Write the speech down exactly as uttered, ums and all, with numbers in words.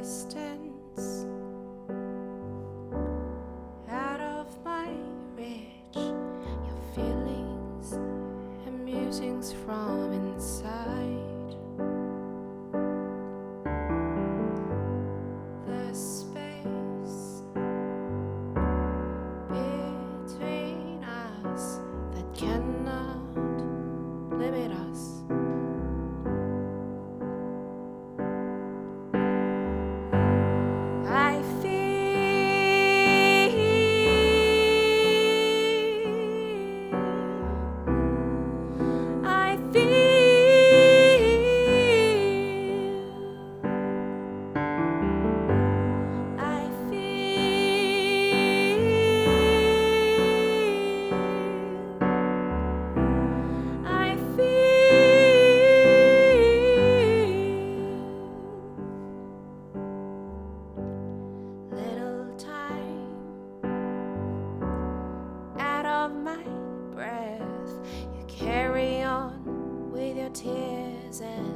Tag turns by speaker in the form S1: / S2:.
S1: distance, out of my reach, your feelings and musings from inside. The space between us that cannot limit us. I feel, I feel, I feel, I feel. Little time out of my breath, you carry on with your tears and